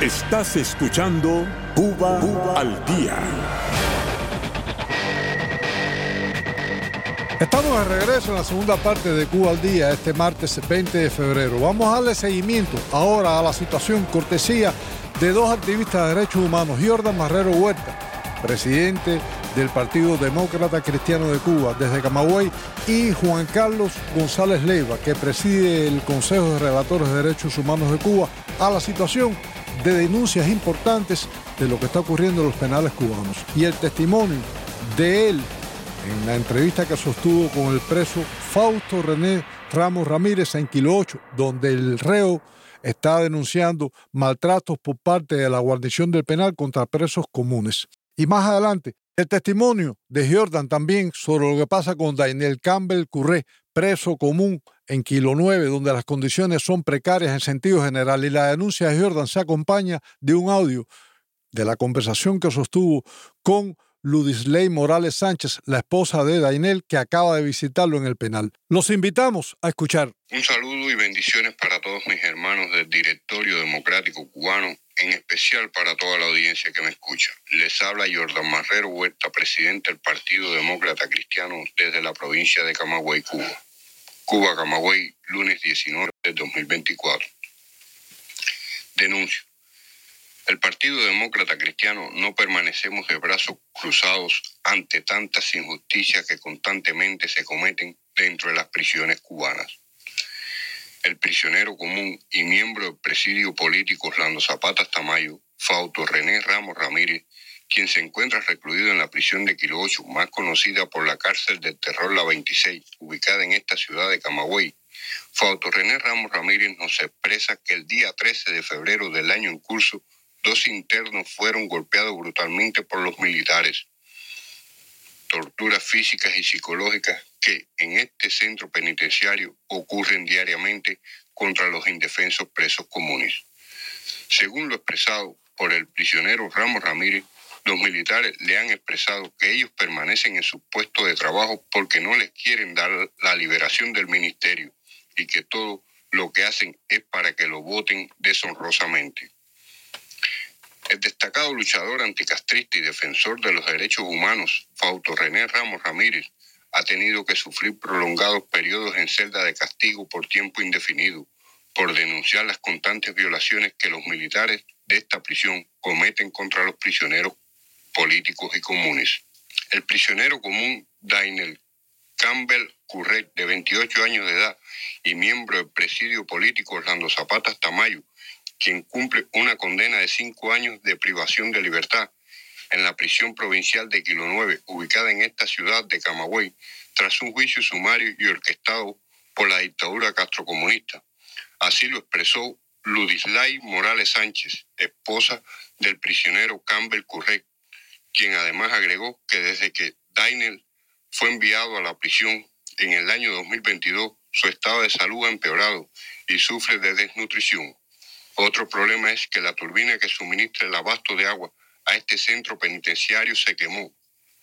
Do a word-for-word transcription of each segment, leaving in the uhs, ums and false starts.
Estás escuchando Cuba, Cuba al Día. Estamos de regreso en la segunda parte de Cuba al Día, este martes veinte de febrero. Vamos a darle seguimiento ahora a la situación cortesía de dos activistas de derechos humanos, Jordan Marrero Huerta, presidente del Partido Demócrata Cristiano de Cuba desde Camagüey, y Juan Carlos González Leiva, que preside el Consejo de Relatores de Derechos Humanos de Cuba, a la situación de denuncias importantes de lo que está ocurriendo en los penales cubanos. Y el testimonio de él en la entrevista que sostuvo con el preso Fausto René Ramos Ramírez en Kilo ocho, donde el reo está denunciando maltratos por parte de la guarnición del penal contra presos comunes. Y más adelante, el testimonio de Jordan también sobre lo que pasa con Daniel Campbell Curré, preso común en Kilo nueve, donde las condiciones son precarias en sentido general. Y la denuncia de Jordan se acompaña de un audio de la conversación que sostuvo con Ludisley Morales Sánchez, la esposa de Dainel, que acaba de visitarlo en el penal. Los invitamos a escuchar. Un saludo y bendiciones para todos mis hermanos del Directorio Democrático Cubano, en especial para toda la audiencia que me escucha. Les habla Jordan Marrero Huerta, presidente del Partido Demócrata Cristiano desde la provincia de Camagüey, Cuba. Cuba, Camagüey, lunes diecinueve de dos mil veinticuatro. Denuncio. El Partido Demócrata Cristiano no permanecemos de brazos cruzados ante tantas injusticias que constantemente se cometen dentro de las prisiones cubanas. El prisionero común y miembro del presidio político Orlando Zapata Tamayo, Fausto René Ramos Ramírez, quien se encuentra recluido en la prisión de Kilo ocho, más conocida por la cárcel del terror La veintiséis, ubicada en esta ciudad de Camagüey. Fausto René Ramos Ramírez nos expresa que el día trece de febrero del año en curso, dos internos fueron golpeados brutalmente por los militares. Torturas físicas y psicológicas que en este centro penitenciario ocurren diariamente contra los indefensos presos comunes. Según lo expresado por el prisionero Ramos Ramírez, los militares le han expresado que ellos permanecen en su puesto de trabajo porque no les quieren dar la liberación del ministerio y que todo lo que hacen es para que lo voten deshonrosamente. El destacado luchador anticastrista y defensor de los derechos humanos, Fausto René Ramos Ramírez, ha tenido que sufrir prolongados periodos en celda de castigo por tiempo indefinido por denunciar las constantes violaciones que los militares de esta prisión cometen contra los prisioneros políticos y comunes. El prisionero común Daniel Campbell Curré, de veintiocho años de edad y miembro del presidio político Orlando Zapata Tamayo, quien cumple una condena de cinco años de privación de libertad en la prisión provincial de Kilo nueve, ubicada en esta ciudad de Camagüey, tras un juicio sumario y orquestado por la dictadura castrocomunista. Así lo expresó Ludisley Morales Sánchez, esposa del prisionero Campbell Curré, quien además agregó que desde que Daniel fue enviado a la prisión en el año dos mil veintidós, su estado de salud ha empeorado y sufre de desnutrición. Otro problema es que la turbina que suministra el abasto de agua a este centro penitenciario se quemó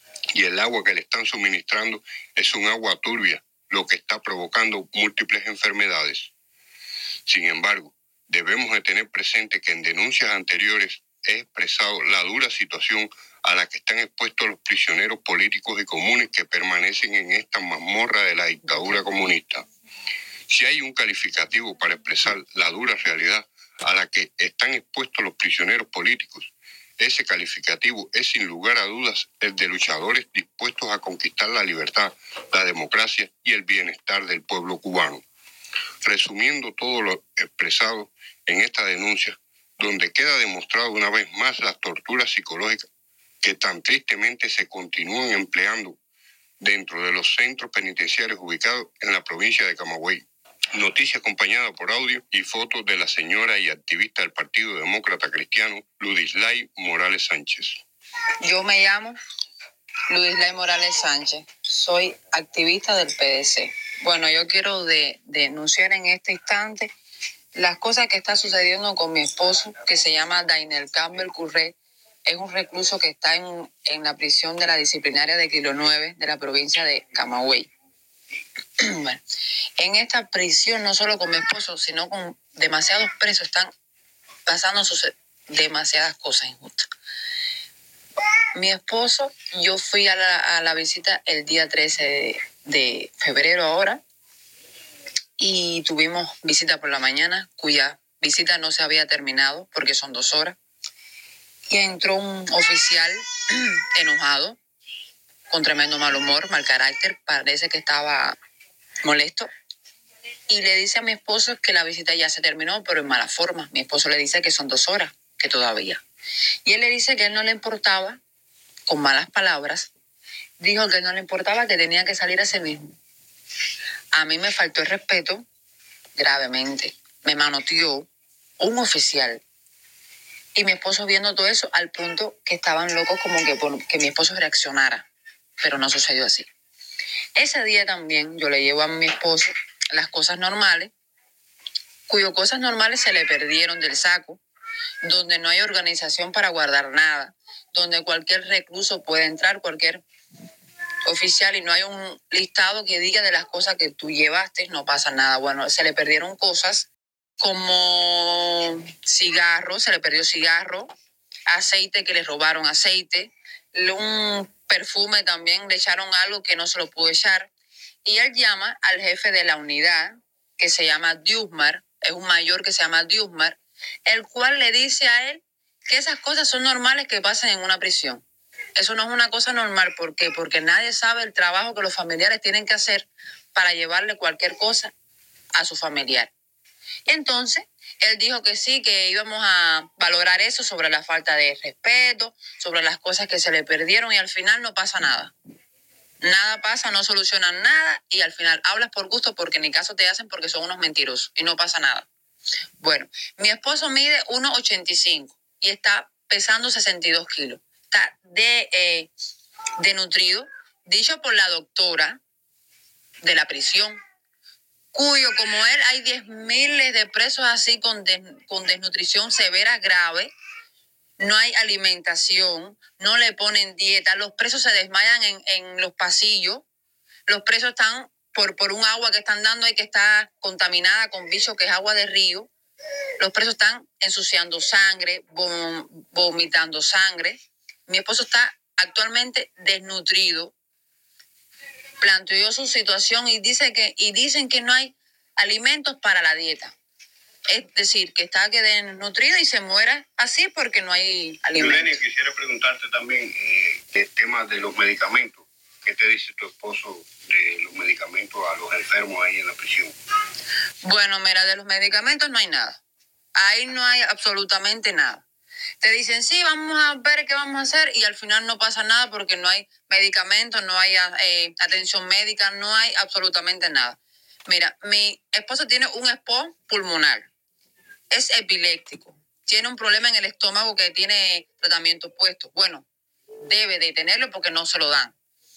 y el agua que le están suministrando es un agua turbia, lo que está provocando múltiples enfermedades. Sin embargo, debemos de tener presente que en denuncias anteriores he expresado la dura situación a la que están expuestos los prisioneros políticos y comunes que permanecen en esta mazmorra de la dictadura comunista. Si hay un calificativo para expresar la dura realidad a la que están expuestos los prisioneros políticos, ese calificativo es sin lugar a dudas el de luchadores dispuestos a conquistar la libertad, la democracia y el bienestar del pueblo cubano. Resumiendo todo lo expresado en esta denuncia, donde queda demostrado una vez más las torturas psicológicas que tan tristemente se continúan empleando dentro de los centros penitenciarios ubicados en la provincia de Camagüey. Noticia acompañada por audio y fotos de la señora y activista del Partido Demócrata Cristiano, Ludisley Morales Sánchez. Yo me llamo Ludisley Morales Sánchez, soy activista del P D C. Bueno, yo quiero de, denunciar en este instante las cosas que está sucediendo con mi esposo, que se llama Daniel Campbell Curré. Es un recluso que está en, en la prisión de la disciplinaria de Kilo nueve de la provincia de Camagüey. Bueno, en esta prisión, no solo con mi esposo, sino con demasiados presos, están pasando demasiadas cosas injustas. Mi esposo, yo fui a la, a la visita el día trece de, de febrero ahora y tuvimos visita por la mañana, cuya visita no se había terminado porque son dos horas. Y entró un oficial enojado, con tremendo mal humor, mal carácter, parece que estaba molesto. Y le dice a mi esposo que la visita ya se terminó, pero en mala forma. Mi esposo le dice que son dos horas, que todavía. Y él le dice que a él no le importaba, con malas palabras, dijo que no le importaba, que tenía que salir a sí mismo. A mí me faltó el respeto gravemente. Me manoteó un oficial. Y mi esposo viendo todo eso al punto que estaban locos como que, por, que mi esposo reaccionara. Pero no sucedió así. Ese día también yo le llevo a mi esposo las cosas normales, cuyas cosas normales se le perdieron del saco, donde no hay organización para guardar nada, donde cualquier recluso puede entrar, cualquier oficial, y no hay un listado que diga de las cosas que tú llevaste, no pasa nada. Bueno, se le perdieron cosas como cigarro, se le perdió cigarro, aceite, que le robaron aceite, un perfume también, le echaron algo que no se lo pudo echar. Y él llama al jefe de la unidad, que se llama Diusmar, es un mayor que se llama Diusmar, el cual le dice a él que esas cosas son normales que pasan en una prisión. Eso no es una cosa normal. ¿Por qué? Porque nadie sabe el trabajo que los familiares tienen que hacer para llevarle cualquier cosa a su familiar. Entonces, él dijo que sí, que íbamos a valorar eso sobre la falta de respeto, sobre las cosas que se le perdieron, y al final no pasa nada. Nada pasa, no solucionan nada, y al final hablas por gusto porque ni caso te hacen porque son unos mentirosos y no pasa nada. Bueno, mi esposo mide uno ochenta y cinco y está pesando sesenta y dos kilos. Está de, eh, desnutrido, dicho por la doctora de la prisión, cuyo, como él, hay diez miles de presos así con, des, con desnutrición severa grave. No hay alimentación, no le ponen dieta, los presos se desmayan en, en los pasillos, los presos están por, por un agua que están dando y que está contaminada con bicho, que es agua de río. Los presos están ensuciando sangre, vom, vomitando sangre. Mi esposo está actualmente desnutrido, planteó su situación y, dice que, y dicen que no hay alimentos para la dieta. Es decir, que está que desnutrido y se muera así porque no hay alimentos. Yulenia, quisiera preguntarte también eh, el tema de los medicamentos. ¿Qué te dice tu esposo de los medicamentos a los enfermos ahí en la prisión? Bueno, mira, de los medicamentos no hay nada. Ahí no hay absolutamente nada. Te dicen, sí, vamos a ver qué vamos a hacer, y al final no pasa nada porque no hay medicamentos, no hay eh, atención médica, no hay absolutamente nada. Mira, mi esposo tiene un EPOC pulmonar. Es epiléptico, tiene un problema en el estómago que tiene tratamiento puesto. Bueno, debe de tenerlo porque no se lo dan.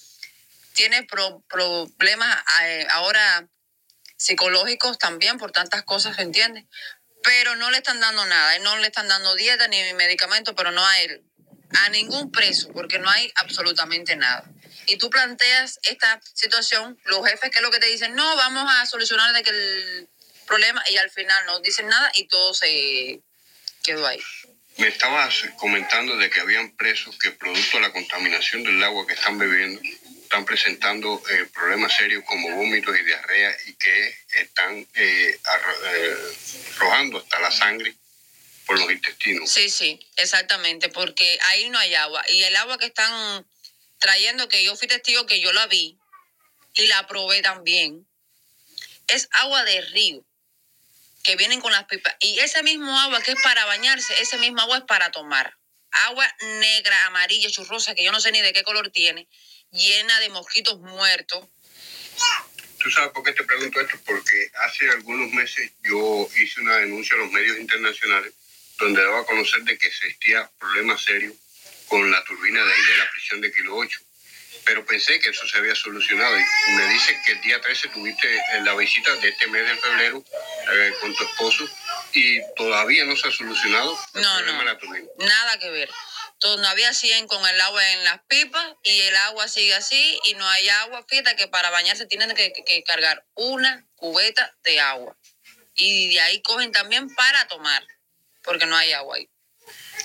Tiene pro, problemas eh, ahora psicológicos también por tantas cosas, ¿se entiende? Pero no le están dando nada, no le están dando dieta ni medicamento, pero no a él, a ningún preso, porque no hay absolutamente nada. Y tú planteas esta situación, los jefes, ¿qué es lo que te dicen? No, vamos a solucionar de que el problema, y al final no dicen nada y todo se quedó ahí. Me estabas comentando de que habían presos que, producto de la contaminación del agua que están bebiendo, están presentando eh, problemas serios como vómitos y diarrea, y que están eh, arro- eh, arrojando hasta la sangre por los intestinos. Sí, sí, exactamente, porque ahí no hay agua. Y el agua que están trayendo, que yo fui testigo, que yo la vi y la probé también, es agua de río, que vienen con las pipas. Y ese mismo agua que es para bañarse, ese mismo agua es para tomar. Agua negra, amarilla, churrosa, que yo no sé ni de qué color tiene, llena de mosquitos muertos. ¿Tú sabes por qué te pregunto esto? Porque hace algunos meses yo hice una denuncia a los medios internacionales donde daba a conocer de que existía problemas serios con la turbina de ahí de la prisión de Kilo ocho. Pero pensé que eso se había solucionado, y me dice que el día trece tuviste la visita de este mes de febrero eh, con tu esposo, y todavía no se ha solucionado el No, problema no, de la turbina. nada que ver. Todavía siguen con el agua en las pipas y el agua sigue así y no hay agua. Fíjate que para bañarse tienen que, que, que cargar una cubeta de agua, y de ahí cogen también para tomar porque no hay agua ahí.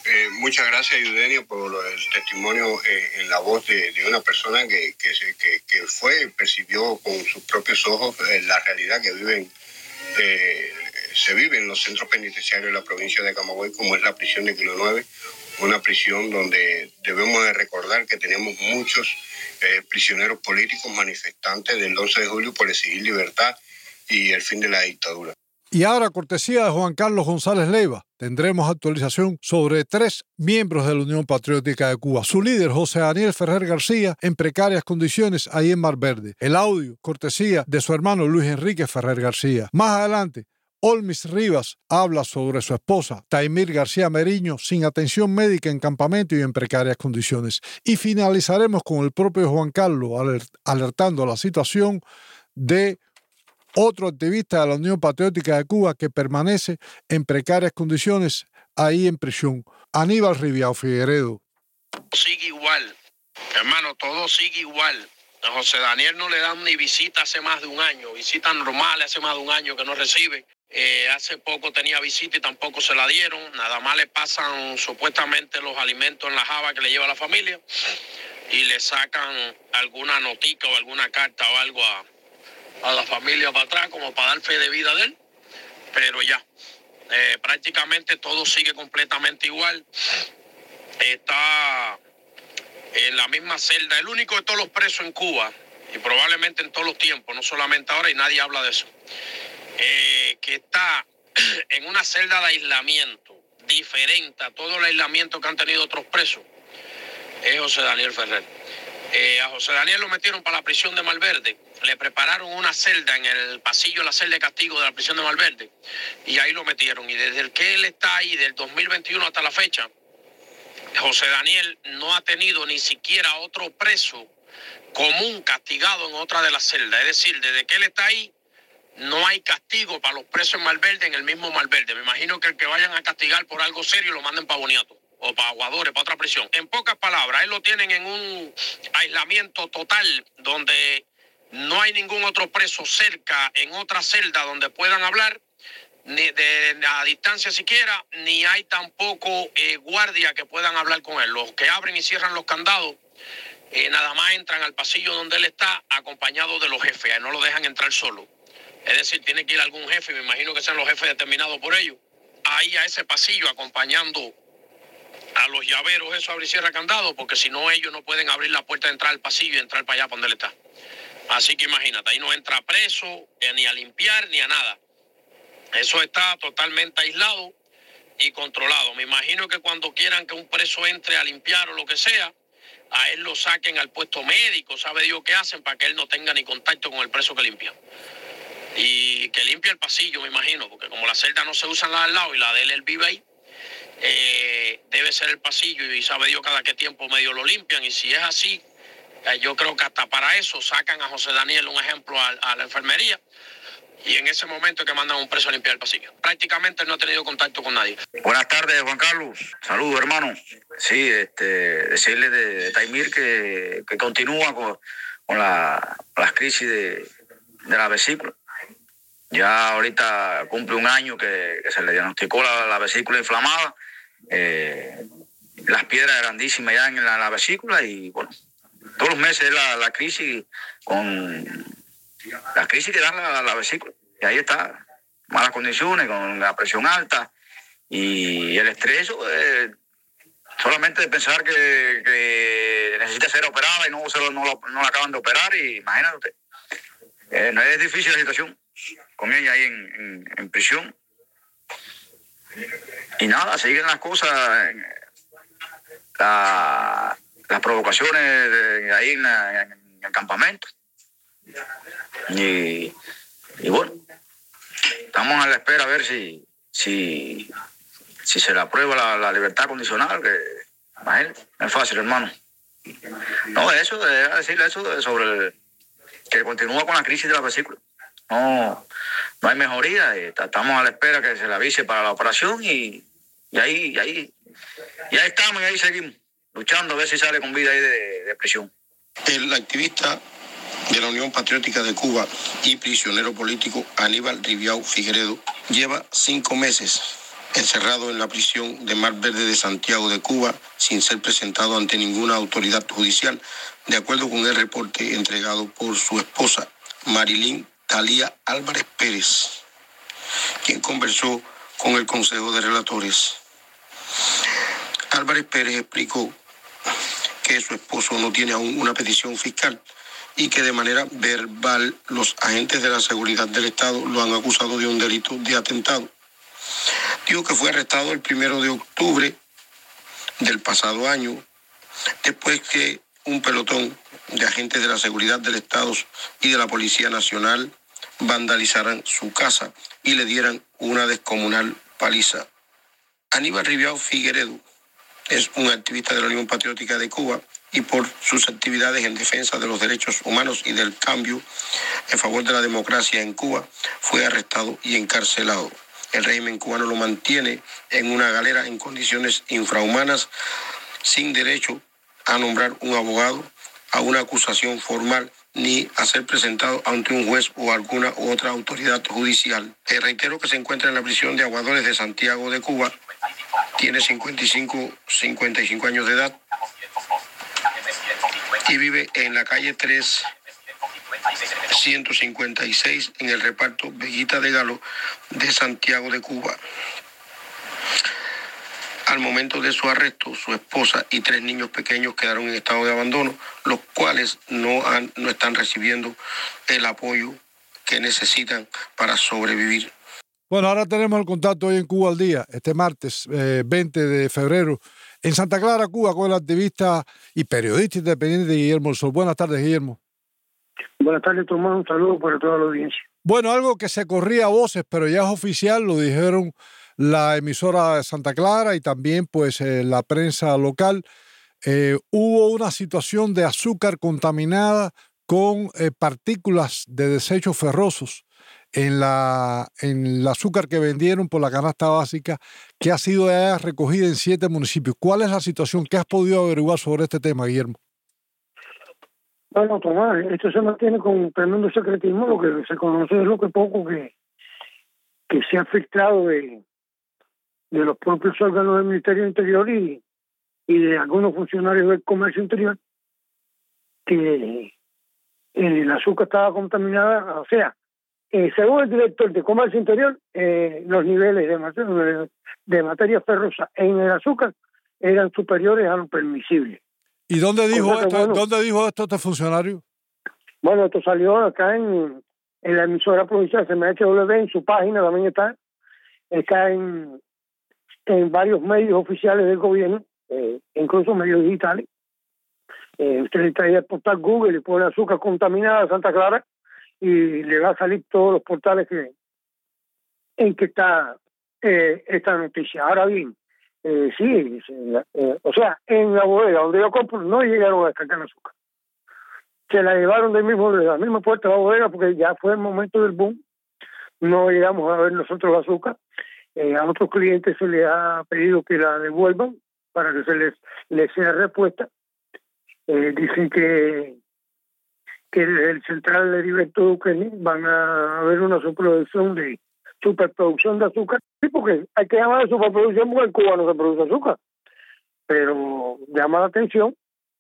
Eh, muchas gracias, Yudenio, por el testimonio eh, en la voz de, de una persona que, que, se, que, que fue, percibió con sus propios ojos eh, la realidad que viven, eh, se vive en los centros penitenciarios de la provincia de Camagüey, como es la prisión de Kilo nueve, una prisión donde debemos de recordar que tenemos muchos eh, prisioneros políticos manifestantes del once de julio por exigir libertad y el fin de la dictadura. Y ahora, cortesía de Juan Carlos González Leiva, tendremos actualización sobre tres miembros de la Unión Patriótica de Cuba. Su líder, José Daniel Ferrer García, en precarias condiciones ahí en Mar Verde. El audio, cortesía de su hermano Luis Enrique Ferrer García. Más adelante, Olmis Rivas habla sobre su esposa, Taimir García Meriño, sin atención médica en campamento y en precarias condiciones. Y finalizaremos con el propio Juan Carlos alertando a la situación de otro activista de la Unión Patriótica de Cuba que permanece en precarias condiciones ahí en prisión, Aníbal Riviao Figueredo. Sigue igual, hermano, todo sigue igual. A José Daniel no le dan ni visita hace más de un año, visita normal hace más de un año que no recibe. Eh, hace poco tenía visita y tampoco se la dieron, nada más le pasan supuestamente los alimentos en la java que le lleva la familia y le sacan alguna notica o alguna carta o algo a a la familia para atrás como para dar fe de vida de él, pero ya, eh, prácticamente todo sigue completamente igual. Está en la misma celda, el único de todos los presos en Cuba, y probablemente en todos los tiempos, no solamente ahora, y nadie habla de eso, eh, que está en una celda de aislamiento diferente a todo el aislamiento que han tenido otros presos, es José Daniel Ferrer. Eh, a José Daniel lo metieron para la prisión de Malverde, le prepararon una celda en el pasillo de la celda de castigo de la prisión de Malverde y ahí lo metieron. Y desde el que él está ahí, del dos mil veintiuno hasta la fecha, José Daniel no ha tenido ni siquiera otro preso común castigado en otra de las celdas. Es decir, desde que él está ahí, no hay castigo para los presos en Malverde en el mismo Malverde. Me imagino que el que vayan a castigar por algo serio lo manden para Boniato o para Aguadores, para otra prisión. En pocas palabras, él lo tienen en un aislamiento total donde no hay ningún otro preso cerca en otra celda donde puedan hablar, ni de a distancia siquiera, ni hay tampoco eh, guardia que puedan hablar con él. Los que abren y cierran los candados, eh, nada más entran al pasillo donde él está acompañado de los jefes, ahí no lo dejan entrar solo. Es decir, tiene que ir algún jefe, me imagino que sean los jefes determinados por ellos, ahí a ese pasillo acompañando a los llaveros, eso abre y cierra candado, porque si no ellos no pueden abrir la puerta de entrar al pasillo y entrar para allá para donde él está. Así que imagínate, ahí no entra preso, eh, ni a limpiar, ni a nada. Eso está totalmente aislado y controlado. Me imagino que cuando quieran que un preso entre a limpiar o lo que sea, a él lo saquen al puesto médico, sabe Dios qué hacen para que él no tenga ni contacto con el preso que limpia. Y que limpie el pasillo, me imagino, porque como las celdas no se usan las al lado y la de él, él vive ahí, eh, debe ser el pasillo y sabe Dios cada qué tiempo medio lo limpian. Y si es así, yo creo que hasta para eso sacan a José Daniel, un ejemplo, a, a la enfermería, y en ese momento es que mandan a un preso a limpiar el pasillo. Prácticamente no ha tenido contacto con nadie. Buenas tardes, Juan Carlos. Saludos, hermano. Sí, este, decirle de, de Taimir que, que continúa con, con la, las crisis de, de la vesícula. Ya ahorita cumple un año que, que se le diagnosticó la, la vesícula inflamada, eh, las piedras grandísimas ya en la, la vesícula y bueno, todos los meses la, la crisis con la crisis que da la, la vesícula. Y ahí está, malas condiciones, con la presión alta y el estrés, eh, solamente de pensar que, que necesita ser operada y no, se lo, no, lo, no la acaban de operar, y imagínate usted. Eh, no es difícil la situación con ella ahí en, en, en prisión. Y nada, siguen las cosas, la, las provocaciones de, ahí en, la, en el campamento. Y, y bueno, estamos a la espera a ver si, si, si se le aprueba la, la libertad condicional, que imagínate, no es fácil, hermano. No, eso, es decirle eso sobre el, que continúa con la crisis de la vesícula. No, no hay mejoría, estamos a la espera que se le avise para la operación y, y ahí, y ahí, y ahí estamos y ahí seguimos, luchando a ver si sale con vida ahí de, de prisión. El activista de la Unión Patriótica de Cuba y prisionero político Aníbal Riviao Figueredo lleva cinco meses encerrado en la prisión de Mar Verde de Santiago de Cuba sin ser presentado ante ninguna autoridad judicial, de acuerdo con el reporte entregado por su esposa, Marilyn Talía Álvarez Pérez, quien conversó con el Consejo de Relatores. Álvarez Pérez explicó que su esposo no tiene aún una petición fiscal y que de manera verbal los agentes de la seguridad del Estado lo han acusado de un delito de atentado. Dijo que fue arrestado el primero de octubre del pasado año, después que un pelotón de agentes de la seguridad del Estado y de la Policía Nacional vandalizaran su casa y le dieran una descomunal paliza. Aníbal Riviao Figueredo es un activista de la Unión Patriótica de Cuba y por sus actividades en defensa de los derechos humanos y del cambio en favor de la democracia en Cuba, fue arrestado y encarcelado. El régimen cubano lo mantiene en una galera en condiciones infrahumanas, sin derecho a nombrar un abogado, a una acusación formal, ni a ser presentado ante un juez o alguna otra autoridad judicial. Te reitero que se encuentra en la prisión de Aguadores de Santiago de Cuba. Tiene cincuenta y cinco, cincuenta y cinco años de edad y vive en la calle tres, ciento cincuenta y seis, en el reparto Veguita de Galo de Santiago de Cuba. Al momento de su arresto, su esposa y tres niños pequeños quedaron en estado de abandono, los cuales no, han, no están recibiendo el apoyo que necesitan para sobrevivir. Bueno, ahora tenemos el contacto hoy en Cuba al Día, este martes eh, veinte de febrero, en Santa Clara, Cuba, con el activista y periodista independiente Guillermo El Sol. Buenas tardes, Guillermo. Buenas tardes, Tomás. Un saludo para toda la audiencia. Bueno, algo que se corría a voces, pero ya es oficial, lo dijeron la emisora de Santa Clara y también pues eh, la prensa local. Eh, hubo una situación de azúcar contaminada con eh, partículas de desechos ferrosos en la en el azúcar que vendieron por la canasta básica, que ha sido ya recogida en siete municipios. ¿Cuál es la situación? ¿Qué has podido averiguar sobre este tema, Guillermo? Bueno, Tomás, esto se mantiene con tremendo secretismo. Lo que se conoce es lo que poco que, que se ha filtrado de, de los propios órganos del Ministerio Interior y, y de algunos funcionarios del Comercio Interior, que el azúcar estaba contaminada. O sea, eh, según el director de Comercio Interior, eh, los niveles de materia, de materia ferrosa en el azúcar eran superiores a lo permisible. ¿Y dónde dijo, Cosa que, esto, bueno, ¿dónde dijo esto este funcionario? Bueno, esto salió acá en, en la emisora provincial C M H W, en su página también está, está en, en varios medios oficiales del gobierno, eh, incluso medios digitales. Eh, usted le trae el portal Google y pone azúcar contaminada de Santa Clara y le va a salir todos los portales que en que está eh, esta noticia. Ahora bien, eh, sí, eh, o sea, en la bodega donde yo compro no llegaron a descargar azúcar. Se la llevaron del mismo, de la misma puerta de la bodega porque ya fue el momento del boom. No llegamos a ver nosotros el azúcar. Eh, a otros clientes se les ha pedido que la devuelvan para que se les, les sea repuesta. Eh, dicen que que el, el central de Heriberto Duque van a haber una superproducción de superproducción de azúcar. Sí, porque hay que llamar de superproducción porque en Cuba no se produce azúcar. Pero llama la atención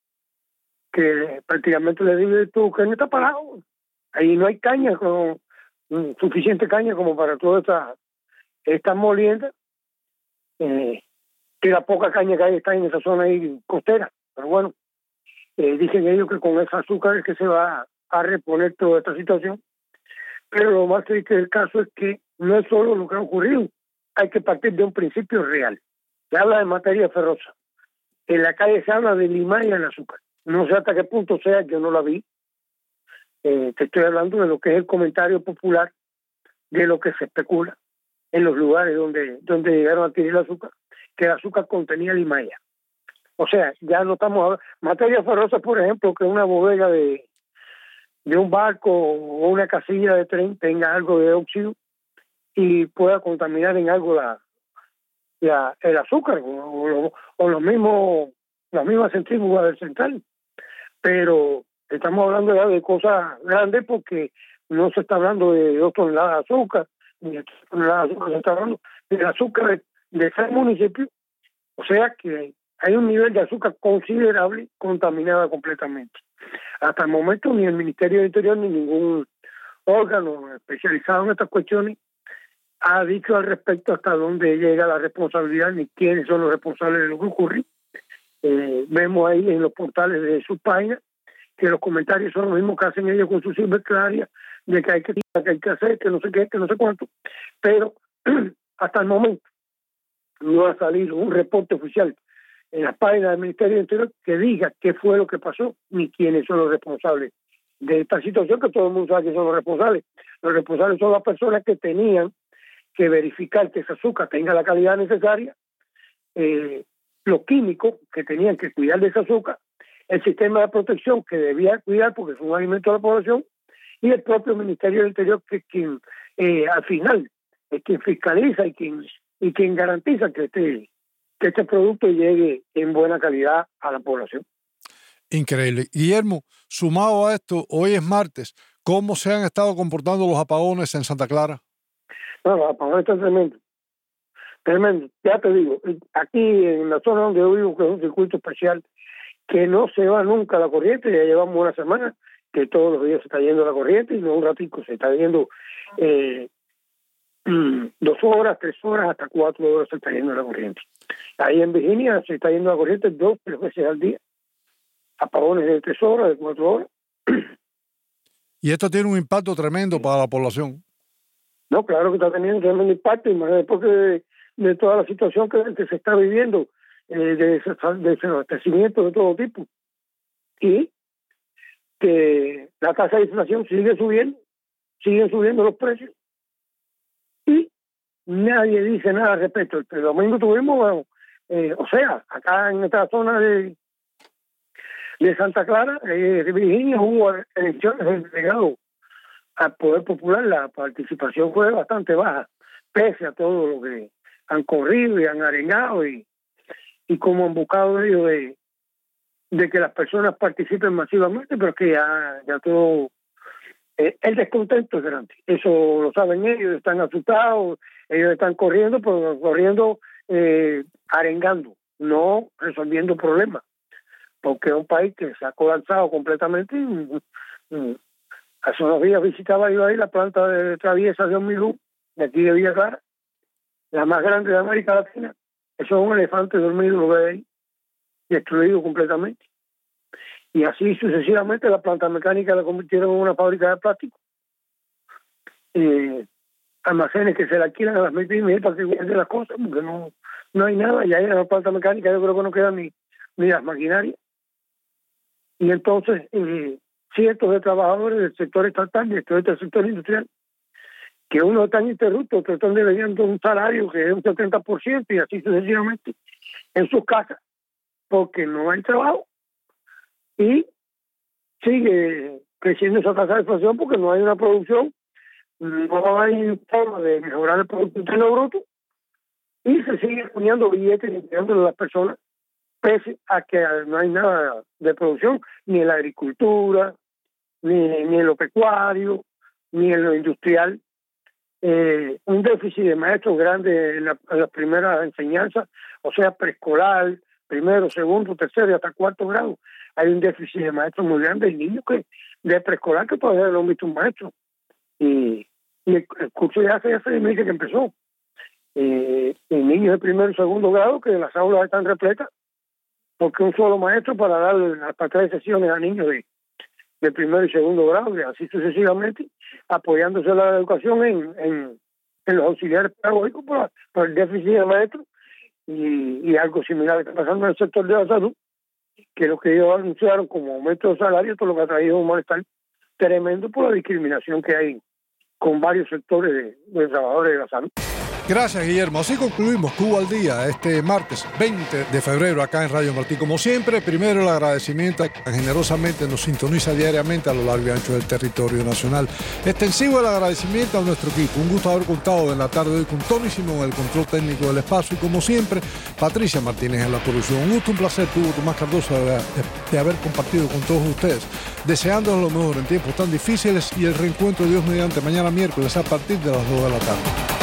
que prácticamente el Heriberto Duque está parado. Ahí no hay caña, con, suficiente caña como para toda esta, esta molienda. Eh, que la poca caña que hay está en esa zona ahí costera. Pero bueno, Eh, dicen ellos que con ese azúcar es que se va a reponer toda esta situación. Pero lo más triste del caso es que no es solo lo que ha ocurrido, hay que partir de un principio real. Se habla de materia ferrosa. En la calle se habla de limaya en azúcar. No sé hasta qué punto sea, yo no la vi. Eh, te estoy hablando de lo que es el comentario popular, de lo que se especula en los lugares donde, donde llegaron a adquirir el azúcar, que el azúcar contenía limaya. O sea, ya no estamos hablando. Materia ferrosa, por ejemplo, que una bodega de, de un barco o una casilla de tren tenga algo de óxido y pueda contaminar en algo la, la el azúcar o, o, o lo mismo, las mismas centrífugas del central. Pero estamos hablando ya de cosas grandes porque no se está hablando de dos toneladas de azúcar, ni de tres toneladas de azúcar, se está hablando del azúcar de seis municipios, o sea que hay un nivel de azúcar considerable contaminada completamente. Hasta el momento ni el Ministerio del Interior ni ningún órgano especializado en estas cuestiones ha dicho al respecto hasta dónde llega la responsabilidad ni quiénes son los responsables de lo que ocurre. Eh, vemos ahí en los portales de sus páginas que los comentarios son los mismos que hacen ellos con sus silvestres de que hay que, que hay que hacer, que no sé qué, que no sé cuánto, pero hasta el momento no ha salido un reporte oficial en las páginas del Ministerio del Interior que diga qué fue lo que pasó ni quiénes son los responsables de esta situación, que todo el mundo sabe que son los responsables. Los responsables son las personas que tenían que verificar que ese azúcar tenga la calidad necesaria, eh, los químicos que tenían que cuidar de ese azúcar, el sistema de protección que debía cuidar porque es un alimento de la población, y el propio Ministerio del Interior que es quien eh, al final es quien fiscaliza y quien y quien garantiza que este que este producto llegue en buena calidad a la población. Increíble. Guillermo, sumado a esto, hoy es martes, ¿cómo se han estado comportando los apagones en Santa Clara? No, los apagones están tremendos. Tremendo. Ya te digo, aquí en la zona donde yo vivo, que es un circuito especial, que no se va nunca la corriente, ya llevamos una semana que todos los días se está yendo la corriente y no un ratico, se está yendo eh, dos horas, tres horas, hasta cuatro horas se está yendo la corriente. Ahí en Virginia se está yendo la corriente dos, tres veces al día. Apagones de tres horas, de cuatro horas. Y esto tiene un impacto tremendo para la población. No, claro que está teniendo un tremendo impacto, y más después de, de toda la situación que, que se está viviendo, eh, de desabastecimiento de todo tipo. Y que la tasa de inflación sigue subiendo, siguen subiendo los precios. Y nadie dice nada al respecto. El domingo tuvimos, bueno, eh, o sea, acá en esta zona de, de Santa Clara, eh, de Virginia, hubo elecciones del delegado al Poder Popular. La participación fue bastante baja, pese a todo lo que han corrido y han arengado y, y como han buscado ellos de, de que las personas participen masivamente, pero que ya, ya todo... Eh, el descontento es grande, eso lo saben ellos, están asustados, ellos están corriendo, pero corriendo eh, arengando, no resolviendo problemas, porque es un país que se ha colapsado completamente. Y, y, hace unos días visitaba yo ahí la planta de traviesa de Omniluz, de aquí de Villa Clara, la más grande de América Latina. Eso es un elefante dormido, lo ve ahí, destruido completamente. Y así sucesivamente la planta mecánica la convirtieron en una fábrica de plástico. Eh, almacenes que se le alquilan a las MIPYME para que guarden las cosas, porque no, no hay nada. Ya en la planta mecánica yo creo que no quedan ni, ni las maquinarias. Y entonces, eh, cientos de trabajadores del sector estatal y del sector industrial, que unos están interruptos, otros están debiendo un salario que es un setenta por ciento y así sucesivamente en sus casas, porque no hay trabajo. Y sigue creciendo esa tasa de inflación porque no hay una producción, no hay forma de mejorar el Producto Interno Bruto, y se sigue poniendo billetes y entregando a las personas, pese a que no hay nada de producción, ni en la agricultura, ni, ni en lo pecuario, ni en lo industrial. Eh, un déficit de maestros grande en la, en las primeras enseñanzas, o sea, preescolar, primero, segundo, tercero y hasta cuarto grado. Hay un déficit de maestros muy grande. Hay niños que de preescolar que todavía no han visto un maestro. Y, y el, el curso ya hace, hace meses que empezó. Eh, y niños de primero y segundo grado que las aulas están repletas porque un solo maestro para darle hasta tres sesiones a niños de, de primero y segundo grado, y así sucesivamente, apoyándose la educación en, en, en los auxiliares pedagógicos por, por el déficit de maestros. Y, y algo similar está pasando en el sector de la salud, que lo que ellos anunciaron como aumento de salario, todo lo que ha traído un malestar tremendo por la discriminación que hay con varios sectores de, de trabajadores de la salud. Gracias, Guillermo. Así concluimos Cuba al Día este martes veinte de febrero acá en Radio Martí. Como siempre, primero el agradecimiento a quien generosamente nos sintoniza diariamente a lo largo y ancho del territorio nacional. Extensivo el agradecimiento a nuestro equipo. Un gusto haber contado en la tarde de hoy con Tony Simón, el control técnico del espacio, y como siempre, Patricia Martínez en la producción. Un gusto, un placer, tuvo Tomás Cardoso de, de, de haber compartido con todos ustedes. Deseándoles lo mejor en tiempos tan difíciles y el reencuentro, Dios mediante, mañana miércoles a partir de las dos de la tarde.